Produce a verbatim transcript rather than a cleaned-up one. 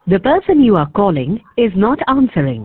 The person you are calling is not answering.